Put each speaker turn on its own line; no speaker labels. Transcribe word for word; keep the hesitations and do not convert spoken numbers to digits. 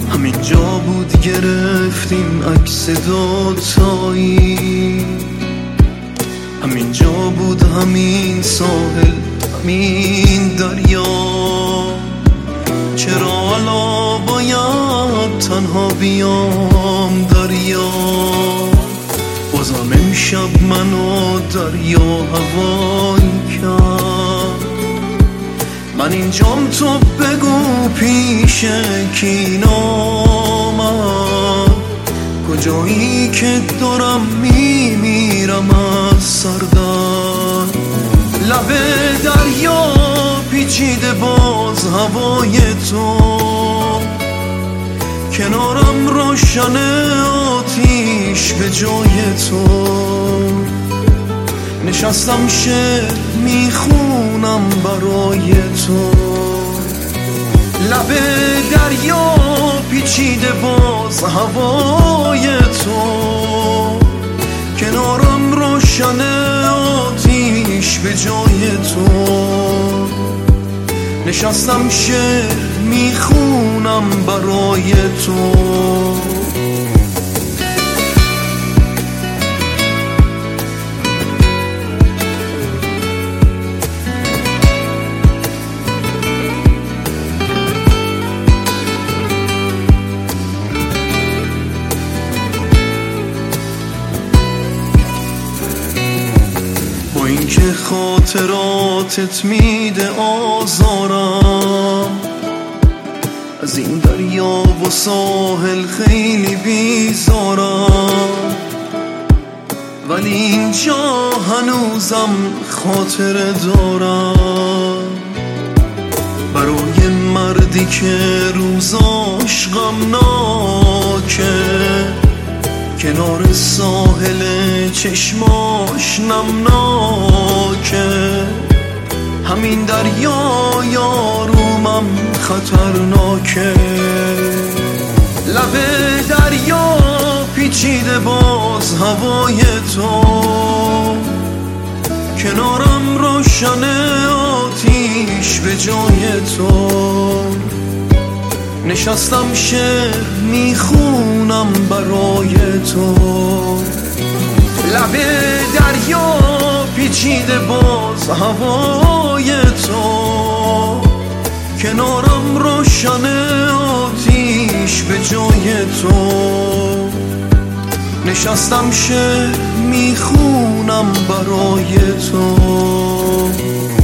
همینجا بود گرفتیم عکس دوتایی، همینجا بود همین ساحل همین دریا. چرا حالا باید تنها بیام دریا؟ بازم امشب منو دریا هوایی کرد. من اینجام تو بگو پیش کی نامد، کجایی که دارم میمیرم از سردرد. لب دریا پیچیده باز هوای تو، کنارم روشن آتیش به جای تو. نشستم شعر میخونم برای تو. لب دریا پیچیده باز هوای تو، کنارم روشن آتیش به جای تو. نشستم شعر میخونم برای تو. با اینکه خاطراتت میده آزارم، از این دریا و ساحل خیلی بیزارم، ولی اینجا هنوزم خاطره دارم. برای مردی که روزاش غمناکه، کنار ساحل چشماش نمناکه. همین دریا یارومم خطرناکه. لب دریا پیچیده باز هوای تو، کنارم روشن آتیش به جای تو. نشستم شعر میخونم برای تو. لب دریا پیچیده باز هوای تو، کنارم روشن آتیش به جای تو. نشستم شعر میخونم برای تو.